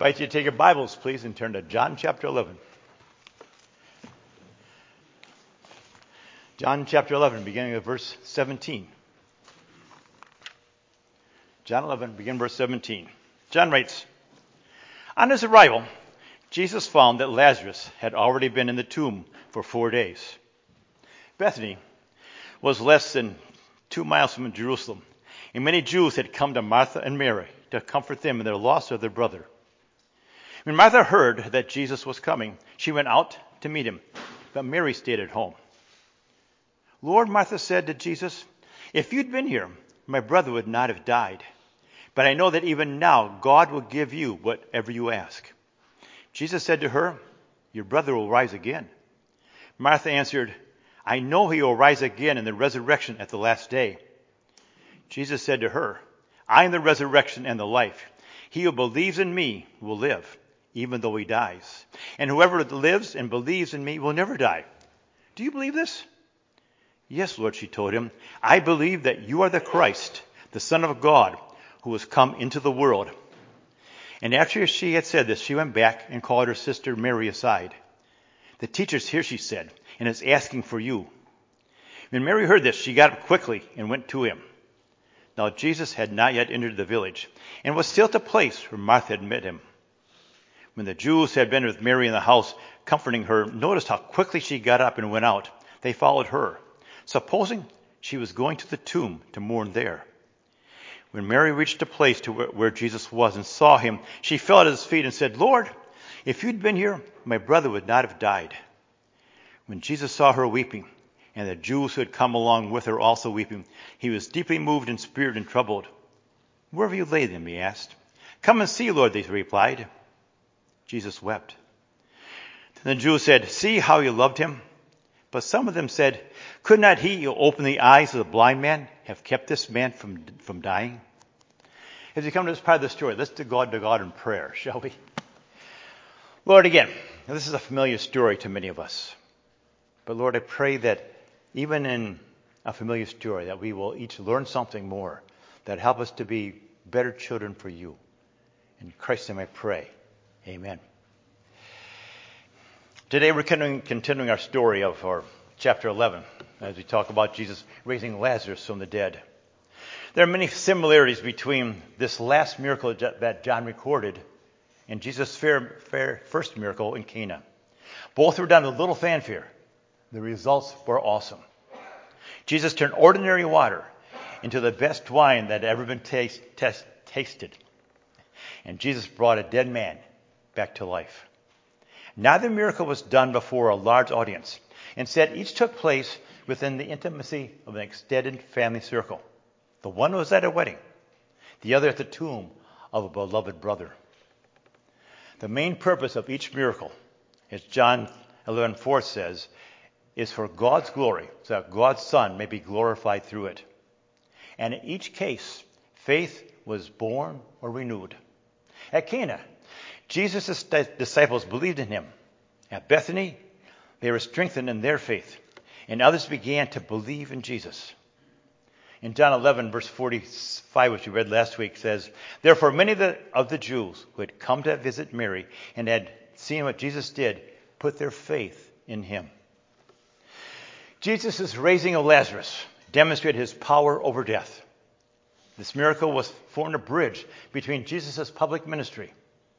invite you to take your Bibles, please, and turn to John chapter 11. John chapter 11, beginning with verse 17. John 11, begin verse 17. John writes, "On his arrival, Jesus found that Lazarus had already been in the tomb for 4 days. Bethany was less than 2 miles from Jerusalem, and many Jews had come to Martha and Mary to comfort them in their loss of their brother. When Martha heard that Jesus was coming, she went out to meet him, but Mary stayed at home. 'Lord,' Martha said to Jesus, 'if you'd been here, my brother would not have died. But I know that even now God will give you whatever you ask.' Jesus said to her, 'Your brother will rise again.' Martha answered, 'I know he will rise again in the resurrection at the last day.' Jesus said to her, 'I am the resurrection and the life. He who believes in me will live, even though he dies. And whoever lives and believes in me will never die. Do you believe this?' 'Yes, Lord,' she told him. 'I believe that you are the Christ, the Son of God, who has come into the world.' And after she had said this, she went back and called her sister Mary aside. 'The teacher's here,' she said, 'and is asking for you.' When Mary heard this, she got up quickly and went to him. Now Jesus had not yet entered the village, and was still at the place where Martha had met him. When the Jews had been with Mary in the house, comforting her, noticed how quickly she got up and went out. They followed her, supposing she was going to the tomb to mourn there. When Mary reached the place to where Jesus was and saw him, she fell at his feet and said, 'Lord, if you'd been here, my brother would not have died.' When Jesus saw her weeping, and the Jews who had come along with her also weeping, he was deeply moved in spirit and troubled. 'Where have you laid them?' he asked. 'Come and see, Lord,' they replied. Jesus wept. Then the Jews said, 'See how you loved him.' But some of them said, 'Could not he who opened the eyes of the blind man have kept this man from dying?" As we come to this part of the story, let's go to God in prayer, shall we? Lord, again, this is a familiar story to many of us. But Lord, I pray that even in a familiar story, that we will each learn something more that help us to be better children for you. In Christ's name I pray. Amen. Today we're continuing our story of our chapter 11 as we talk about Jesus raising Lazarus from the dead. There are many similarities between this last miracle that John recorded and Jesus' first miracle in Cana. Both were done with little fanfare. The results were awesome. Jesus turned ordinary water into the best wine that had ever been tasted. And Jesus brought a dead man back to life. Neither miracle was done before a large audience. Instead, each took place within the intimacy of an extended family circle. The one was at a wedding, the other at the tomb of a beloved brother. The main purpose of each miracle, as John 11:4 says, is for God's glory, so that God's Son may be glorified through it. And in each case, faith was born or renewed. At Cana, Jesus' disciples believed in him. At Bethany, they were strengthened in their faith, and others began to believe in Jesus. In John 11, verse 45, which we read last week, says, "Therefore many of the Jews who had come to visit Mary and had seen what Jesus did put their faith in him." Jesus' raising of Lazarus demonstrated his power over death. This miracle formed a bridge between Jesus' public ministry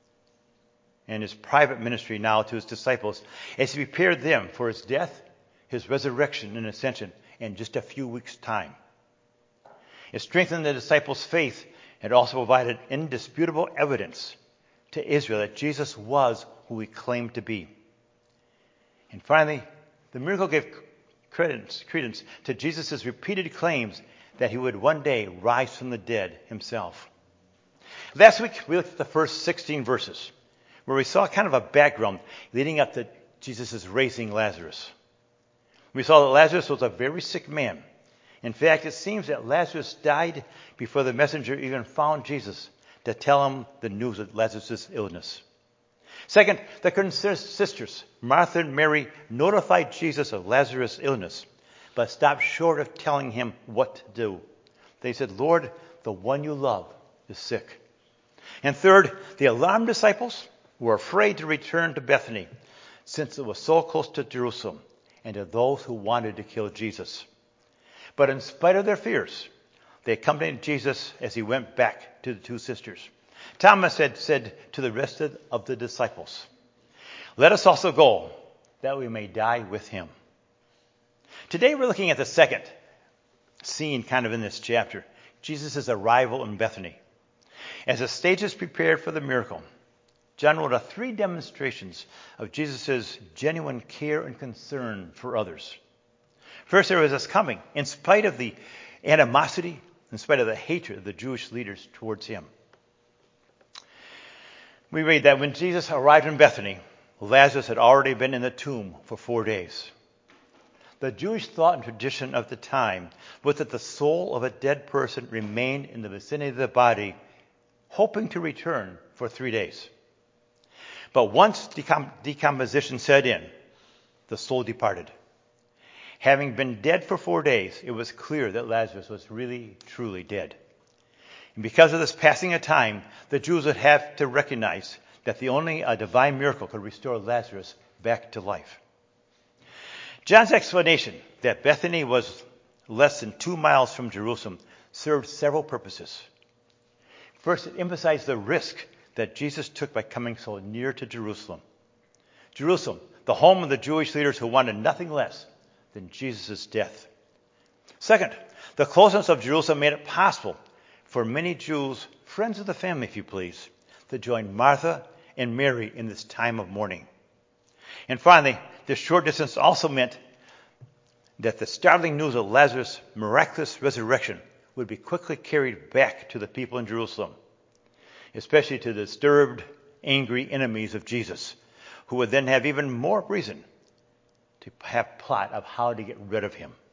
and his private ministry now to his disciples as he prepared them for his death, his resurrection, and ascension in just a few weeks' time. It strengthened the disciples' faith and also provided indisputable evidence to Israel that Jesus was who he claimed to be. And finally, the miracle gave credence to Jesus' repeated claims that he would one day rise from the dead himself. Last week, we looked at the first 16 verses, where we saw kind of a background leading up to Jesus' raising Lazarus. We saw that Lazarus was a very sick man. In fact, it seems that Lazarus died before the messenger even found Jesus to tell him the news of Lazarus' illness. Second, the concerned sisters, Martha and Mary, notified Jesus of Lazarus' illness, but stopped short of telling him what to do. They said, "Lord, the one you love is sick." And third, the alarmed disciples were afraid to return to Bethany since it was so close to Jerusalem and to those who wanted to kill Jesus. But in spite of their fears, they accompanied Jesus as he went back to the two sisters. Thomas had said to the rest of the disciples, "Let us also go, that we may die with him." Today we're looking at the second scene kind of in this chapter, Jesus' arrival in Bethany. As the stage is prepared for the miracle, John wrote 3 demonstrations of Jesus' genuine care and concern for others. First, there was his coming, in spite of the animosity, in spite of the hatred of the Jewish leaders towards him. We read that when Jesus arrived in Bethany, Lazarus had already been in the tomb for 4 days. The Jewish thought and tradition of the time was that the soul of a dead person remained in the vicinity of the body, hoping to return for 3 days. But once decomposition set in, the soul departed. Having been dead for 4 days, it was clear that Lazarus was really, truly dead. And because of this passing of time, the Jews would have to recognize that only a divine miracle could restore Lazarus back to life. John's explanation that Bethany was less than 2 miles from Jerusalem served several purposes. First, it emphasized the risk that Jesus took by coming so near to Jerusalem. Jerusalem, the home of the Jewish leaders who wanted nothing less than Jesus' death. Second, the closeness of Jerusalem made it possible for many Jews, friends of the family if you please, to join Martha and Mary in this time of mourning. And finally, this short distance also meant that the startling news of Lazarus' miraculous resurrection would be quickly carried back to the people in Jerusalem, especially to the disturbed, angry enemies of Jesus, who would then have even more reason to have plot of how to get rid of him.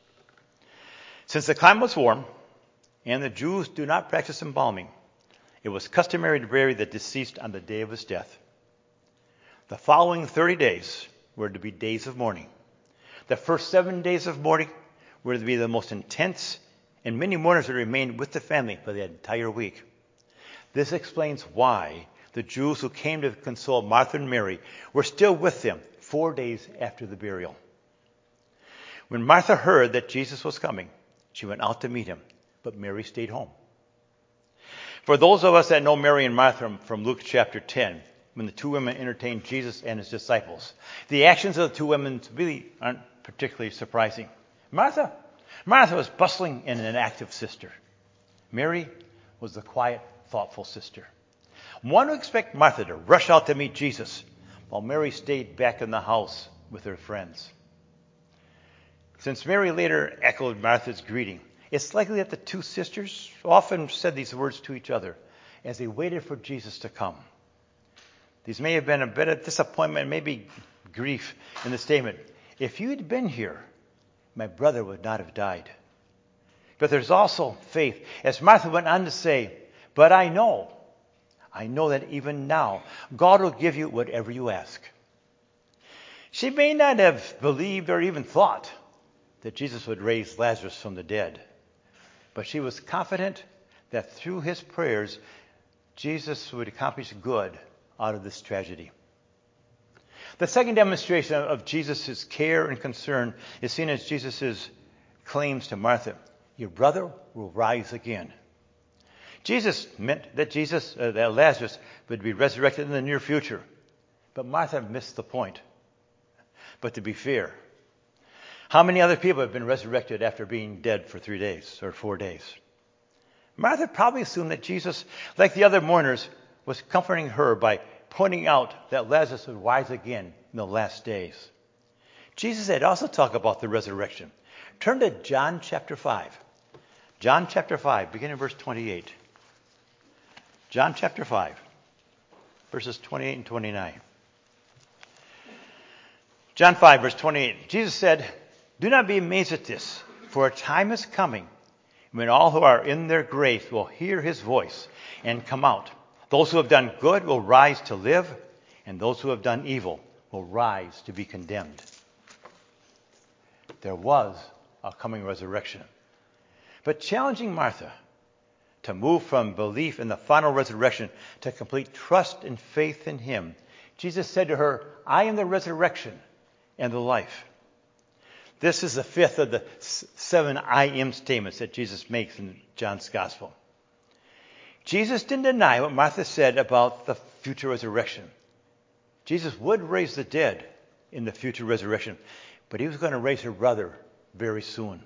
Since the climate was warm and the Jews do not practice embalming, it was customary to bury the deceased on the day of his death. The following 30 days were to be days of mourning. The first 7 days of mourning were to be the most intense, and many mourners would remain with the family for the entire week. This explains why the Jews who came to console Martha and Mary were still with them 4 days after the burial. When Martha heard that Jesus was coming, she went out to meet him, but Mary stayed home. For those of us that know Mary and Martha from Luke chapter 10, when the 2 women entertained Jesus and his disciples, the actions of the 2 women really aren't particularly surprising. Martha was bustling and an active sister. Mary was the quiet, thoughtful sister. One would expect Martha to rush out to meet Jesus, while Mary stayed back in the house with her friends. Since Mary later echoed Martha's greeting, it's likely that the 2 sisters often said these words to each other as they waited for Jesus to come. These may have been a bit of disappointment, maybe grief in the statement. If you'd been here, my brother would not have died. But there's also faith, as Martha went on to say, but I know that even now, God will give you whatever you ask. She may not have believed or even thought that Jesus would raise Lazarus from the dead, but she was confident that through his prayers, Jesus would accomplish good out of this tragedy. The second demonstration of Jesus' care and concern is seen as Jesus' claims to Martha. Your brother will rise again. Jesus meant that that Lazarus would be resurrected in the near future. But Martha missed the point. But to be fair, how many other people have been resurrected after being dead for 3 days or 4 days? Martha probably assumed that Jesus, like the other mourners, was comforting her by pointing out that Lazarus would rise again in the last days. Jesus had also talked about the resurrection. Turn to John chapter 5. John chapter 5, beginning in verse 28. John chapter 5, verses 28 and 29. John 5, verse 28. Jesus said, do not be amazed at this, for a time is coming when all who are in their graves will hear his voice and come out. Those who have done good will rise to live, and those who have done evil will rise to be condemned. There was a coming resurrection. But challenging Martha to move from belief in the final resurrection to complete trust and faith in him, Jesus said to her, I am the resurrection and the life. This is the fifth of the 7 I am statements that Jesus makes in John's gospel. Jesus didn't deny what Martha said about the future resurrection. Jesus would raise the dead in the future resurrection, but he was going to raise her brother very soon.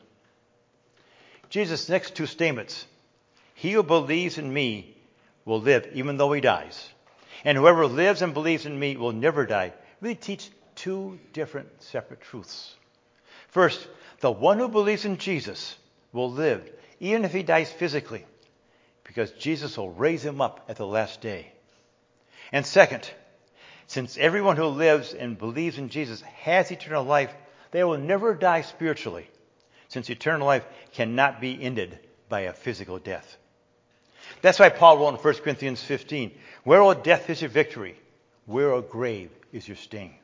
Jesus' next 2 statements, he who believes in me will live even though he dies, and whoever lives and believes in me will never die, really teach 2 different separate truths. First, the one who believes in Jesus will live even if he dies physically, because Jesus will raise him up at the last day. And second, since everyone who lives and believes in Jesus has eternal life, they will never die spiritually, since eternal life cannot be ended by a physical death. That's why Paul wrote in 1 Corinthians 15, where, O death, is your victory? Where, O grave, is your sting?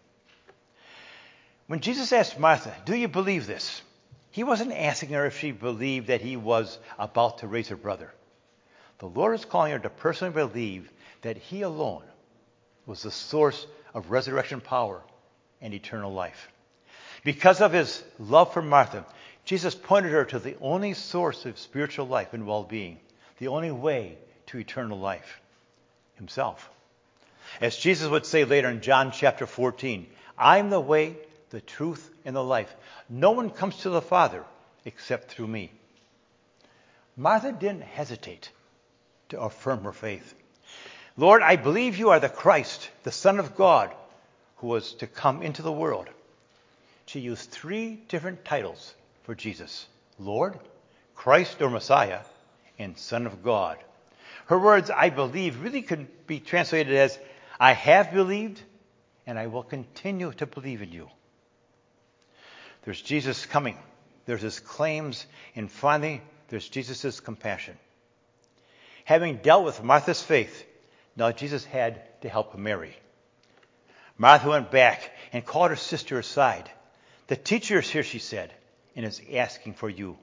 When Jesus asked Martha, do you believe this? He wasn't asking her if she believed that he was about to raise her brother. The Lord is calling her to personally believe that he alone was the source of resurrection power and eternal life. Because of his love for Martha, Jesus pointed her to the only source of spiritual life and well-being, the only way to eternal life, himself. As Jesus would say later in John chapter 14, I'm the way, the truth, and the life. No one comes to the Father except through me. Martha didn't hesitate to affirm her faith. Lord, I believe you are the Christ, the Son of God, who was to come into the world. She used 3 different titles for Jesus: Lord, Christ or Messiah, and Son of God. Her words, I believe, really could be translated as, I have believed, and I will continue to believe in you. There's Jesus coming. There's his claims. And finally, there's Jesus' compassion. Having dealt with Martha's faith, now Jesus had to help Mary. Martha went back and called her sister aside. The teacher is here, she said, and is asking for you.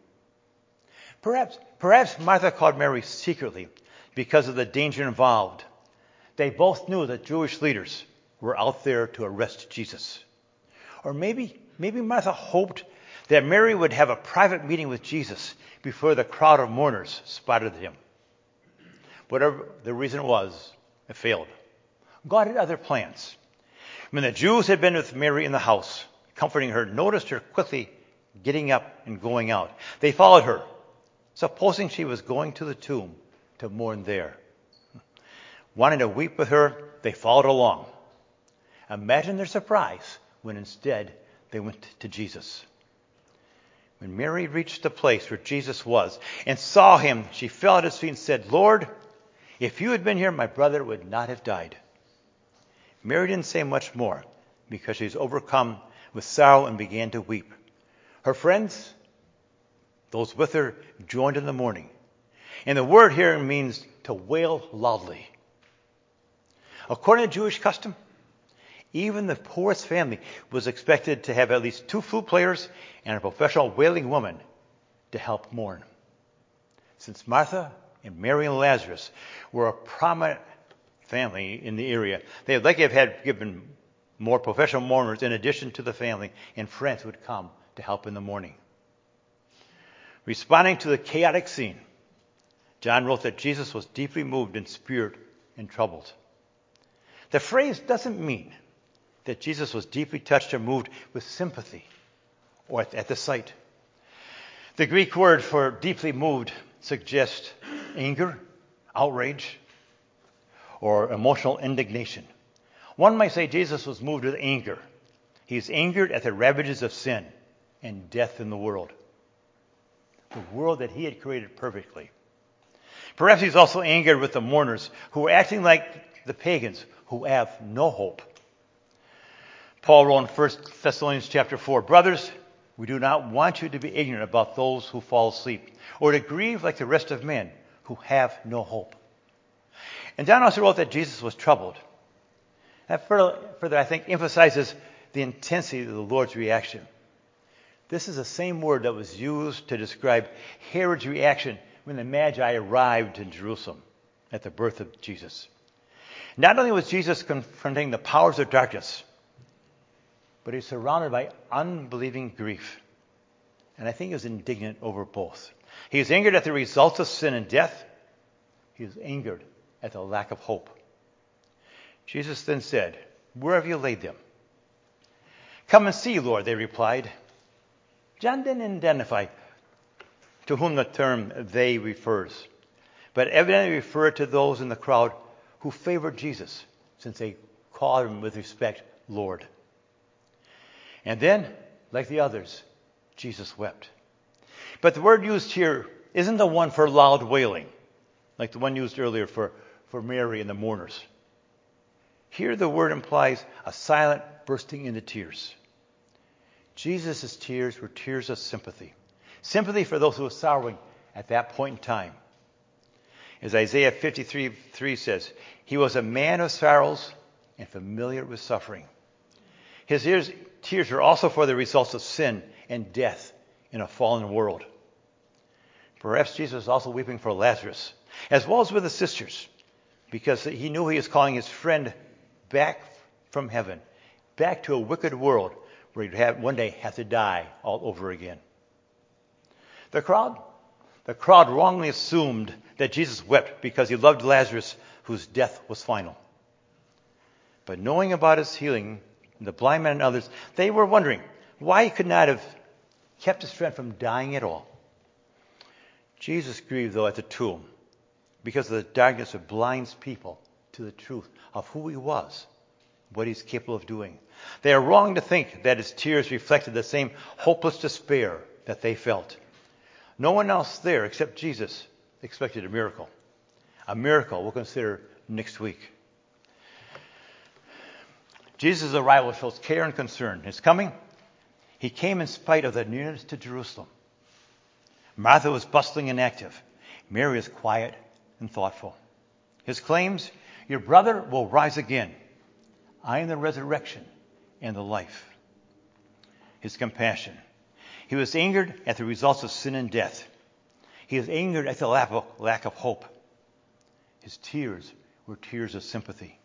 Perhaps Martha called Mary secretly because of the danger involved. They both knew that Jewish leaders were out there to arrest Jesus. Or maybe Martha hoped that Mary would have a private meeting with Jesus before the crowd of mourners spotted him. Whatever the reason was, it failed. God had other plans. When the Jews had been with Mary in the house, comforting her, noticed her quickly getting up and going out. They followed her, supposing she was going to the tomb to mourn there. Wanting to weep with her, they followed along. Imagine their surprise when instead they went to Jesus. When Mary reached the place where Jesus was and saw him, she fell at his feet and said, Lord, if you had been here, my brother would not have died. Mary didn't say much more because she was overcome with sorrow and began to weep. Her friends, those with her, joined in the mourning. And the word here means to wail loudly. According to Jewish custom, even the poorest family was expected to have at least 2 flute players and a professional wailing woman to help mourn. Since Martha and Mary and Lazarus were a prominent family in the area, they would likely have had given more professional mourners in addition to the family, and friends would come to help in the mourning. Responding to the chaotic scene, John wrote that Jesus was deeply moved in spirit and troubled. The phrase doesn't mean that Jesus was deeply touched or moved with sympathy or at the sight. The Greek word for deeply moved suggests anger, outrage, or emotional indignation. One might say Jesus was moved with anger. He's angered at the ravages of sin and death in the world that he had created perfectly. Perhaps he's also angered with the mourners who are acting like the pagans who have no hope. Paul wrote in 1 Thessalonians chapter 4, Brothers, we do not want you to be ignorant about those who fall asleep, or to grieve like the rest of men who have no hope. And John also wrote that Jesus was troubled. That further, I think, emphasizes the intensity of the Lord's reaction. This is the same word that was used to describe Herod's reaction when the Magi arrived in Jerusalem at the birth of Jesus. Not only was Jesus confronting the powers of darkness, but he's surrounded by unbelieving grief. And I think he was indignant over both. He was angered at the results of sin and death. He was angered at the lack of hope. Jesus then said, "Where have you laid them?" "Come and see, Lord," they replied. John didn't identify to whom the term "they" refers, but evidently referred to those in the crowd who favored Jesus, since they called him with respect Lord. And then, like the others, Jesus wept. But the word used here isn't the one for loud wailing, like the one used earlier for Mary and the mourners. Here the word implies a silent bursting into tears. Jesus' tears were tears of sympathy. Sympathy for those who were sorrowing at that point in time. As Isaiah 53:3 says, he was a man of sorrows and familiar with suffering. His tears were also for the results of sin and death in a fallen world. Perhaps Jesus was also weeping for Lazarus, as well as with his sisters, because he knew he was calling his friend back from heaven, back to a wicked world where he'd one day have to die all over again. The crowd wrongly assumed that Jesus wept because he loved Lazarus, whose death was final. But knowing about his healing, the blind man and others, they were wondering why he could not have kept his friend from dying at all. Jesus grieved, though, at the tomb because of the darkness that blinds people to the truth of who he was, what he's capable of doing. They are wrong to think that his tears reflected the same hopeless despair that they felt. No one else there except Jesus expected a miracle. A miracle we'll consider next week. Jesus' arrival shows care and concern. His coming, he came in spite of the nearness to Jerusalem. Martha was bustling and active. Mary was quiet and thoughtful. His claims, "Your brother will rise again. I am the resurrection and the life." His compassion. He was angered at the results of sin and death. He was angered at the lack of hope. His tears were tears of sympathy.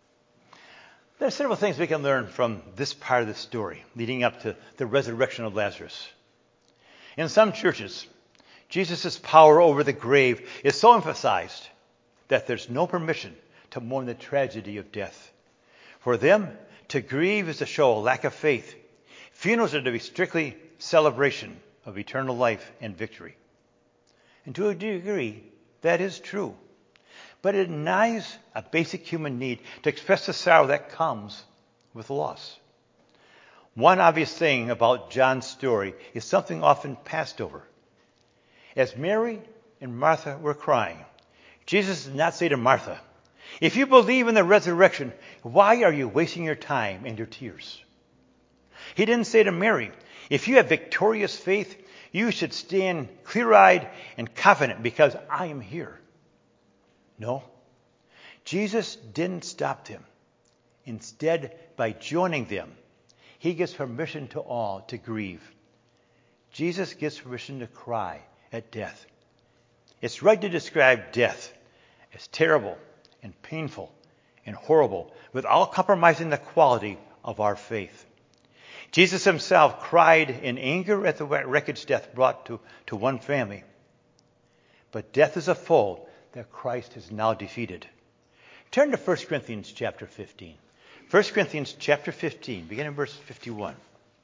There are several things we can learn from this part of the story leading up to the resurrection of Lazarus. In some churches, Jesus' power over the grave is so emphasized that there's no permission to mourn the tragedy of death. For them, to grieve is to show a lack of faith. Funerals are to be strictly celebration of eternal life and victory. And to a degree, that is true. But it denies a basic human need to express the sorrow that comes with loss. One obvious thing about John's story is something often passed over. As Mary and Martha were crying, Jesus did not say to Martha, "If you believe in the resurrection, why are you wasting your time and your tears?" He didn't say to Mary, "If you have victorious faith, you should stand clear-eyed and confident because I am here." No, Jesus didn't stop them. Instead, by joining them, he gives permission to all to grieve. Jesus gives permission to cry at death. It's right to describe death as terrible and painful and horrible without compromising the quality of our faith. Jesus himself cried in anger at the wreckage death brought to one family. But death is a foe that Christ has now defeated. Turn to 1 Corinthians chapter 15. 1 Corinthians chapter 15, beginning in verse 51.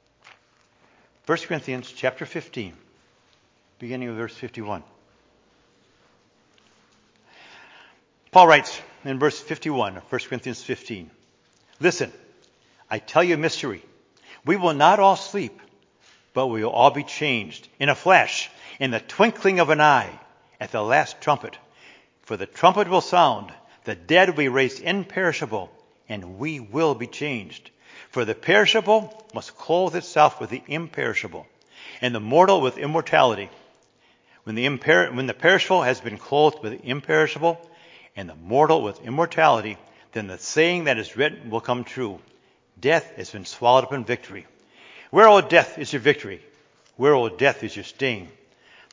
1 Corinthians chapter 15, beginning with verse 51. Paul writes in verse 51 of 1 Corinthians 15, "Listen, I tell you a mystery. We will not all sleep, but we will all be changed in a flash, in the twinkling of an eye, at the last trumpet. For the trumpet will sound, the dead will be raised imperishable, and we will be changed. For the perishable must clothe itself with the imperishable, and the mortal with immortality. When the perishable has been clothed with the imperishable, and the mortal with immortality, then the saying that is written will come true. Death has been swallowed up in victory. Where, O death, is your victory? Where, O death, is your sting?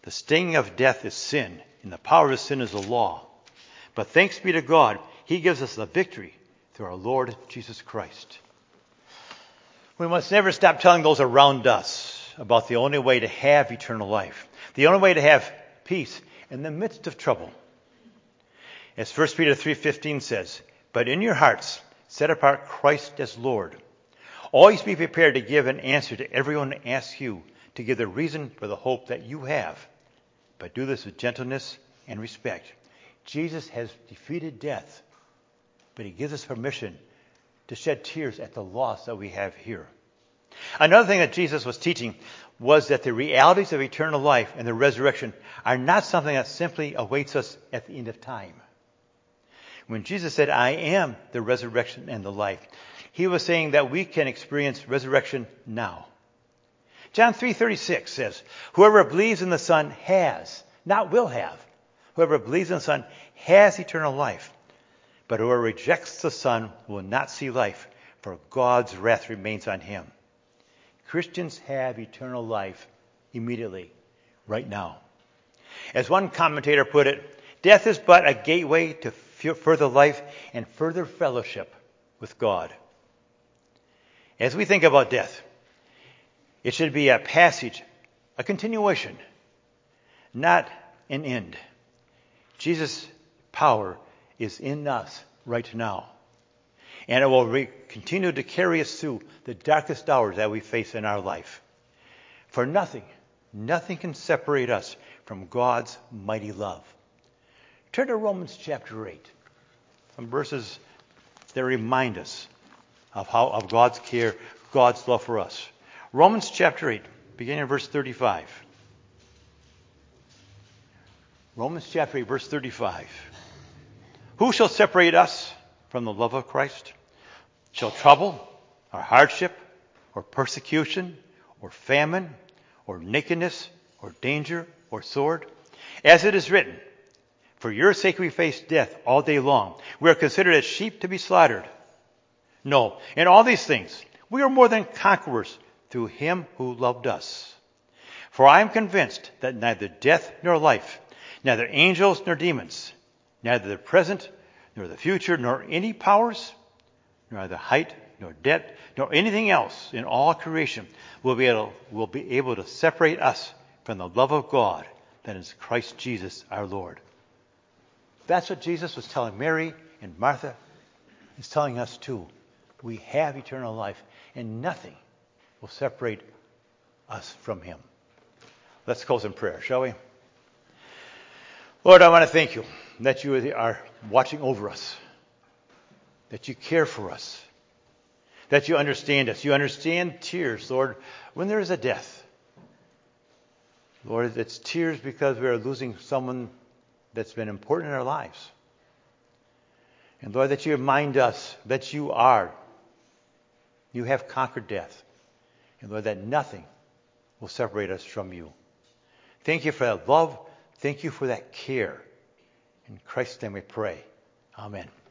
The sting of death is sin, and the power of sin is the law. But thanks be to God, he gives us the victory through our Lord Jesus Christ. We must never stop telling those around us about the only way to have eternal life, the only way to have peace in the midst of trouble. As 1 Peter 3:15 says, "But in your hearts set apart Christ as Lord. Always be prepared to give an answer to everyone who asks you to give the reason for the hope that you have. But do this with gentleness and respect." Jesus has defeated death, but he gives us permission to shed tears at the loss that we have here. Another thing that Jesus was teaching was that the realities of eternal life and the resurrection are not something that simply awaits us at the end of time. When Jesus said, "I am the resurrection and the life," he was saying that we can experience resurrection now. John 3:36 says, "Whoever believes in the Son has," not will have, "whoever believes in the Son has eternal life. But whoever rejects the Son will not see life, for God's wrath remains on him." Christians have eternal life immediately, right now. As one commentator put it, death is but a gateway to further life and further fellowship with God. As we think about death, it should be a passage, a continuation, not an end. Jesus' power is in us right now. And it will continue to carry us through the darkest hours that we face in our life. For nothing can separate us from God's mighty love. Turn to Romans chapter 8. Some verses that remind us of God's care, God's love for us. Romans chapter 8, beginning in verse 35. Romans chapter 8, verse 35. "Who shall separate us from the love of Christ? Shall trouble, or hardship, or persecution, or famine, or nakedness, or danger, or sword? As it is written, for your sake we face death all day long. We are considered as sheep to be slaughtered. No, in all these things we are more than conquerors through him who loved us. For I am convinced that neither death nor life, neither angels nor demons, neither the present nor the future, nor any powers, nor the height nor depth, nor anything else in all creation will be able to separate us from the love of God that is Christ Jesus our Lord." That's what Jesus was telling Mary and Martha. He's telling us too. We have eternal life, and nothing will separate us from him. Let's close in prayer, shall we? Lord, I want to thank you that you are watching over us, that you care for us, that you understand us. You understand tears, Lord, when there is a death. Lord, it's tears because we are losing someone that's been important in our lives. And Lord, that you remind us that you have conquered death. And Lord, that nothing will separate us from you. Thank you for that love. Thank you for that care. In Christ's name we pray. Amen.